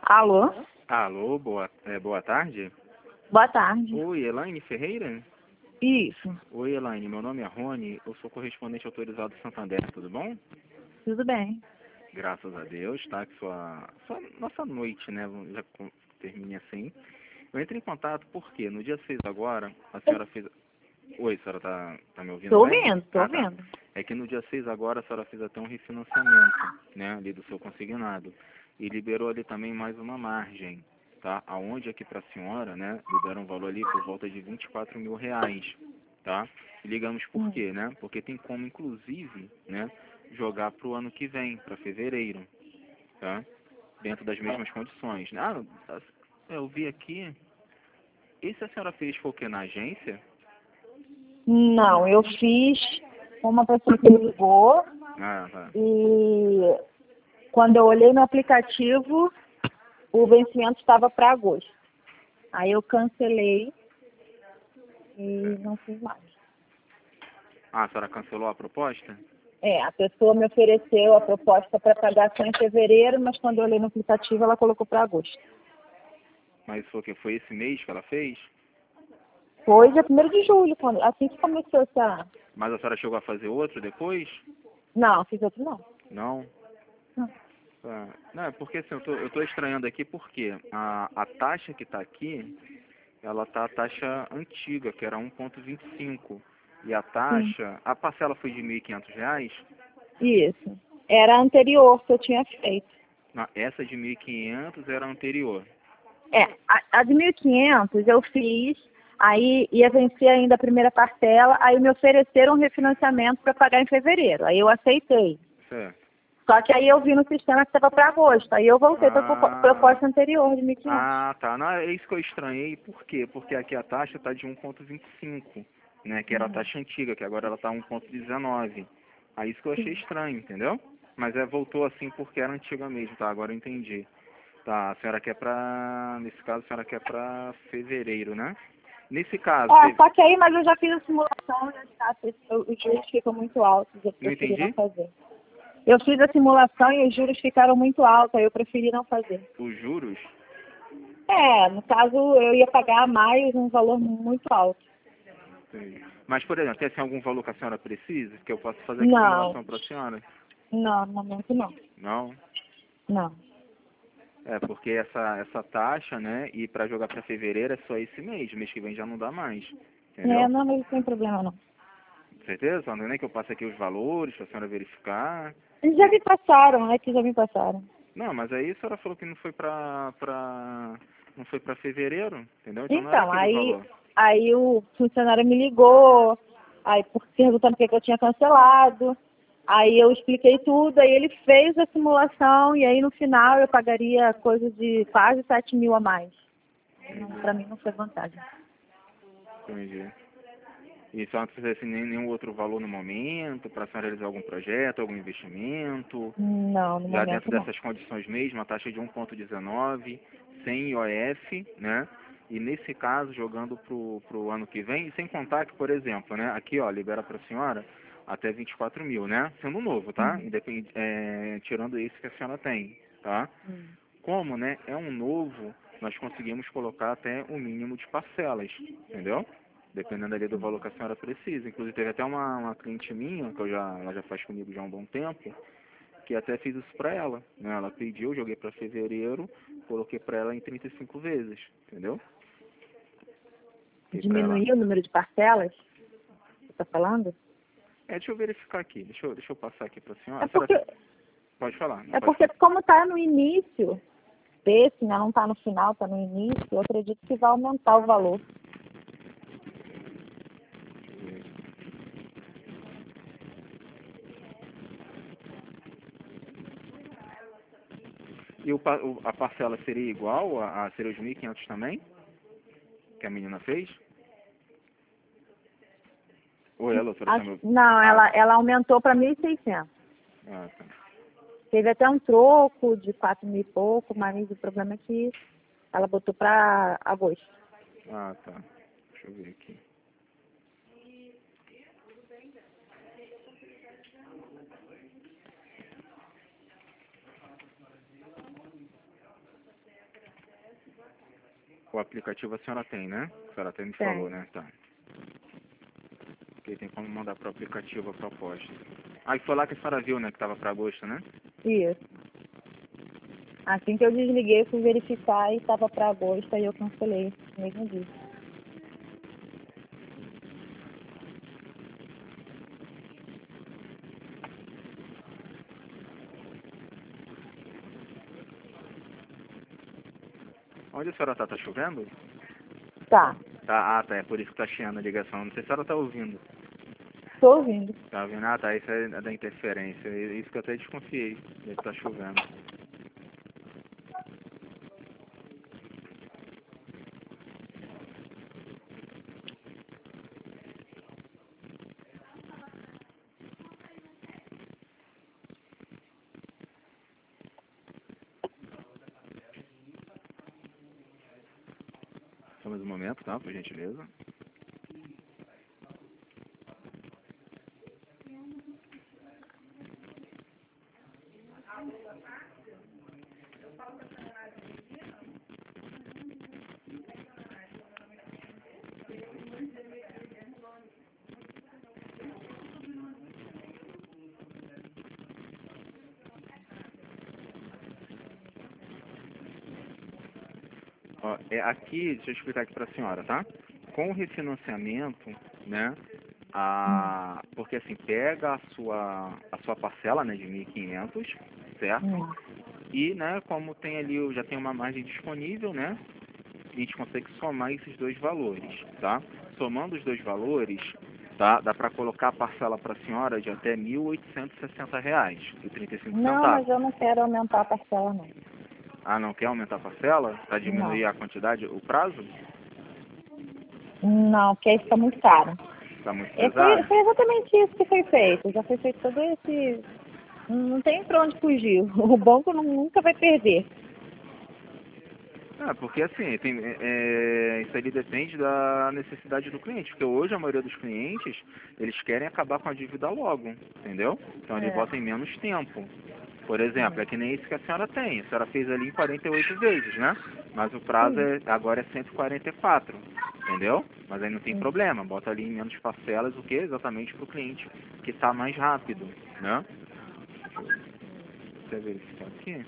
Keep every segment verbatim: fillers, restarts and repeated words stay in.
Alô? Alô, boa, é, boa tarde. Boa tarde. Oi, Elaine Ferreira? Isso. Oi, Elaine, meu nome é Rony, eu sou correspondente autorizado do Santander, tudo bom? Tudo bem. Graças a Deus, tá? Que sua, sua nossa noite, né, já com- termine assim. Eu entrei em contato porque no dia seis agora, a senhora fez... Oi, a senhora tá, tá me ouvindo Tô bem? ouvindo, tô Ah, tá. ouvindo. É que no dia seis agora a senhora fez até um refinanciamento, né, ali do seu consignado. E liberou ali também mais uma margem, tá? Aonde aqui para a senhora, né, libera um valor ali por volta de vinte e quatro mil reais, tá? E ligamos por Hum. quê, né? Porque tem como, inclusive, né, jogar para o ano que vem, para fevereiro, tá? Dentro das mesmas condições. Ah, eu vi aqui, esse a senhora fez foi o quê? Na agência? Não, eu fiz uma pessoa que me ligou Ah, tá. e quando eu olhei no aplicativo, o vencimento estava para agosto. Aí eu cancelei e não fiz mais. Ah, a senhora cancelou a proposta? É, a pessoa me ofereceu a proposta para pagar só em fevereiro, mas quando eu olhei no aplicativo, ela colocou para agosto. Mas foi o quê? Foi esse mês que ela fez? Foi dia primeiro de julho, quando, assim que começou essa... Mas a senhora chegou a fazer outro depois? Não, fiz outro não. Não? Não. Tá. Não, é porque assim, eu tô, eu tô estranhando aqui porque a, a taxa que está aqui, ela tá a taxa antiga, que era um vírgula vinte e cinco. E a Sim. taxa, a parcela foi de mil e quinhentos reais? Isso. Era a anterior que eu tinha feito. Não, essa de mil e quinhentos era a anterior. É, a, a de mil e quinhentos eu fiz, aí ia vencer ainda a primeira parcela, aí me ofereceram um refinanciamento para pagar em fevereiro. Aí eu aceitei. Certo. Só que aí eu vi no sistema que estava para agosto. Aí eu voltei para a Ah, proposta anterior de mil e quinhentos. ah, tá. Não, é isso que eu estranhei. Por quê? Porque aqui a taxa está de um vírgula vinte e cinco, né? Que era a Uhum. taxa antiga, que agora ela está um vírgula dezenove. Aí isso que eu achei Sim. estranho, entendeu? Mas é, voltou assim porque era antiga mesmo, tá? Agora eu entendi. Tá, a senhora quer pra... Nesse caso, a senhora quer pra fevereiro, né? Nesse caso, É, teve... só que aí, mas eu já fiz a simulação e as taxas, os juros ficam muito altos, eu Não preferi não entendi? fazer. Eu fiz a simulação e os juros ficaram muito altos, aí eu preferi não fazer. Os juros? É, no caso, eu ia pagar mais um valor muito alto. Sim. Mas, por exemplo, tem assim, algum valor que a senhora precisa? Que eu possa fazer aqui Não, simulação pra senhora? não, no momento não. Não? Não. É, porque essa, essa taxa, né, e para jogar para fevereiro é só esse mês, mês que vem já não dá mais, É, entendeu? não, mas não tem problema não. Certeza? Não é nem que eu passe aqui os valores para a senhora verificar. Eles já me passaram, é que já me passaram. Não, mas aí a senhora falou que não foi para pra, não foi para fevereiro, entendeu? Então não era Então, aquele aí, valor. aí o funcionário me ligou, aí por- perguntando por que que eu tinha cancelado. Aí eu expliquei tudo, aí ele fez a simulação e aí no final eu pagaria coisa de quase sete mil a mais. Entendi, Para mim não foi vantagem. entendi. E a senhora não precisa assim, nem nenhum outro valor no momento, para a senhora realizar algum projeto, algum investimento, Não, no já dentro momento não. dessas condições mesmo, a taxa de um vírgula dezenove, sem I O F, né? E nesse caso, jogando pro, pro ano que vem, e sem contar que, por exemplo, né? Aqui, ó, libera para a senhora até vinte e quatro mil, né? Sendo novo, tá? Uhum. Independ, é, tirando esse que a senhora tem, tá? Hum. Como, né, é um novo, nós conseguimos colocar até o mínimo de parcelas, entendeu? Dependendo ali do valor que a senhora precisa. Inclusive, teve até uma, uma cliente minha, que eu já, ela já faz comigo já há um bom tempo, que até fiz isso pra ela, né? Ela pediu, joguei pra fevereiro, coloquei pra ela em trinta e cinco vezes, entendeu? E pra ela... Diminuir o número de parcelas? Você está falando? É, deixa eu verificar aqui, deixa eu, deixa eu passar aqui pra senhora. É A senhora porque, pode falar, é pode porque falar. como está no início desse, né, não está no final, está no início, eu acredito que vai aumentar o valor. E o, pa- o- a parcela seria igual, a, a seria os mil e quinhentos também? Que a menina fez? Oi, alô, a senhora tá me Acho- ouvindo? não, Ah, ela, ela aumentou para mil e seiscentos. ah, tá. Teve até um troco de quatro mil e pouco, mas o problema é que ela botou para agosto. Ah, tá. Deixa eu ver aqui. O aplicativo a senhora tem, né? A senhora até me Tem. falou, né? Tá. Porque tem como mandar para o aplicativo a proposta. Ah, e foi lá que a senhora viu, né? Que estava para agosto, né? Isso. Assim que eu desliguei, fui verificar e estava para agosto, aí eu cancelei no mesmo dia. Onde a senhora tá? Tá chovendo? Tá, Tá, ah, tá. É por isso que tá chiando a ligação. Não sei se a senhora tá ouvindo. tô ouvindo. Tá ouvindo? Ah, tá. Isso é da interferência. É isso que eu até desconfiei. Deve tá chovendo. Só mais um momento, tá? Por gentileza. Ó, é aqui, deixa eu explicar aqui para a senhora, tá? Com o refinanciamento, né? Hum, A, porque assim, pega a sua, a sua parcela, né, de mil e quinhentos, certo? hum. E, né, como tem ali, já tem uma margem disponível, né? A gente consegue somar esses dois valores, tá? Somando os dois valores, tá? Dá para colocar a parcela para a senhora de até mil oitocentos e sessenta reais e trinta e cinco Não, mas centavos. eu não quero aumentar a parcela, não. Ah, não quer aumentar a parcela? Para Não. diminuir a quantidade, o prazo? Não, porque aí fica muito caro. Está muito E foi, pesado? foi exatamente isso que foi feito. Já foi feito todo esse. Não tem pra onde fugir. O banco não- nunca vai perder. Ah, porque assim, tem, é, é, isso ali depende da necessidade do cliente, porque hoje a maioria dos clientes, eles querem acabar com a dívida logo, entendeu? Então ele É. bota em menos tempo. Por exemplo, Hum. é que nem esse que a senhora tem, a senhora fez ali em quarenta e oito vezes, né? Mas o prazo Sim. é, agora é cento e quarenta e quatro, entendeu? Mas aí não tem Hum. problema, bota ali em menos parcelas, o que? Exatamente para o cliente que está mais rápido, né? Deixa eu verificar aqui.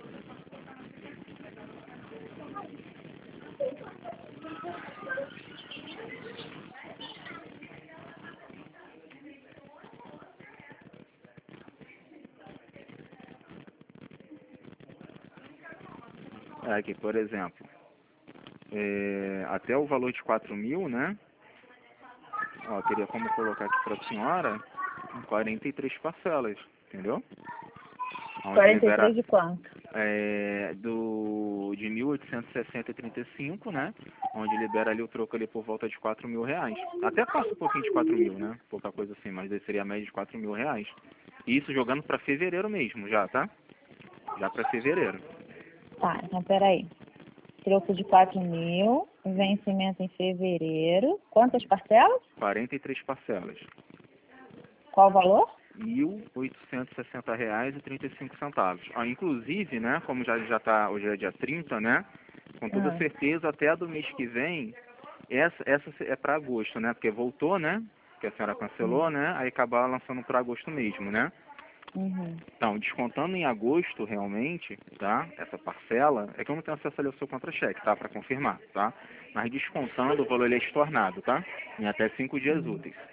É, aqui, por exemplo, é, até o valor de quatro mil, né? Ó, teria como colocar aqui para a senhora em quarenta e três parcelas, entendeu? Onde quarenta e libera três de quanto? é, do, de mil oitocentos e sessenta e trinta e cinco, né? Onde libera ali o troco ali por volta de quatro mil reais. Até passa um pouquinho de quatro mil, né? Pouca coisa assim, mas daí seria a média de quatro mil reais. E isso jogando para fevereiro mesmo, já, tá? Já para fevereiro. Tá, então peraí. Troco de quatro mil, vencimento em fevereiro. Quantas parcelas? quarenta e três parcelas. Qual o valor? mil oitocentos e sessenta reais e trinta e cinco centavos. Ah, inclusive, né, como já já tá, hoje é dia trinta, né, com toda Ah, certeza até a do mês que vem, essa essa é para agosto, né, porque voltou, né, que a senhora cancelou, hum, né, aí acabar lançando para agosto mesmo, né. uhum. Então, descontando em agosto realmente, tá, essa parcela, é que eu não tenho acesso ali ao seu contra-cheque, tá, para confirmar, tá, mas descontando o valor ele é estornado, tá, em até cinco dias Hum. úteis.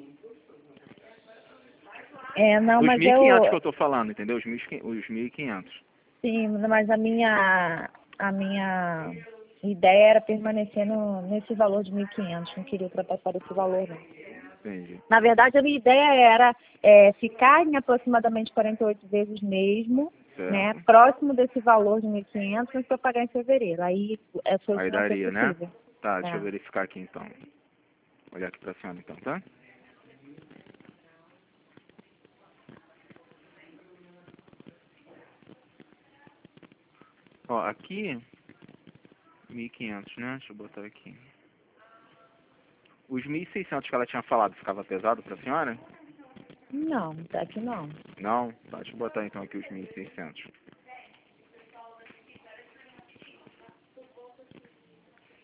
É, não, Os mas mil e quinhentos que eu. eu tô falando, entendeu? Os mil e quinhentos. Sim, mas a minha. A minha ideia era permanecer no, nesse valor de mil e quinhentos. Não queria ultrapassar esse valor, não. Entendi. Na verdade, a minha ideia era é, ficar em aproximadamente quarenta e oito vezes mesmo, né? Certo. Próximo desse valor de mil e quinhentos, mas para pagar em fevereiro. Aí é, foi o Aí que não foi daria, né? possível. Tá, deixa eu É. verificar aqui então. Olhar aqui pra cima então, tá? Ó, aqui, mil e quinhentos, né? Deixa eu botar aqui. Os mil e seiscentos que ela tinha falado, ficava pesado pra senhora? Não, tá aqui não. Não? Tá, deixa eu botar então aqui os mil e seiscentos.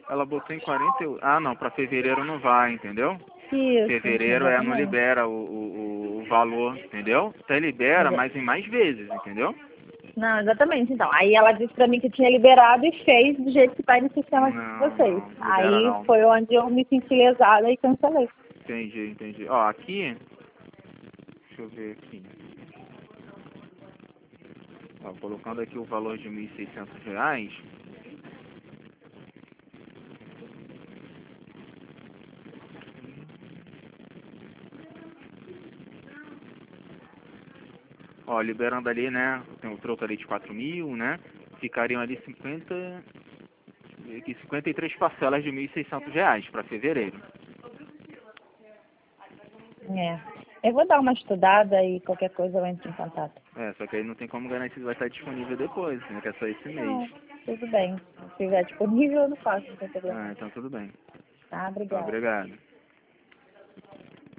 Ela botou em quarenta e oito. Ah, não, para fevereiro não vai, entendeu? Isso, Fevereiro é, não exatamente. libera o, o, o valor, entendeu? Até libera, Mas é- mas em mais vezes, entendeu? Não, exatamente. Então, aí ela disse pra mim que tinha liberado e fez do jeito que tá aí no sistema de Não, vocês. não, libera Aí não. foi onde eu me senti lesada e cancelei. Entendi, entendi. Ó, aqui, deixa eu ver aqui. Ó, colocando aqui o valor de mil e seiscentos reais. Ó, liberando ali, né? Tem o troco ali de quatro mil, né? Ficariam ali cinquenta, deixa eu ver aqui, cinquenta e três parcelas de mil e seiscentos reais para fevereiro. É. Eu vou dar uma estudada e qualquer coisa eu entro em contato. É, só que aí não tem como garantir que vai estar disponível depois, né? Que é só esse Não, mês. tudo bem. Se estiver disponível, eu não faço, não tem problema. Ah, então tudo bem. Tá, Então, obrigada. obrigado.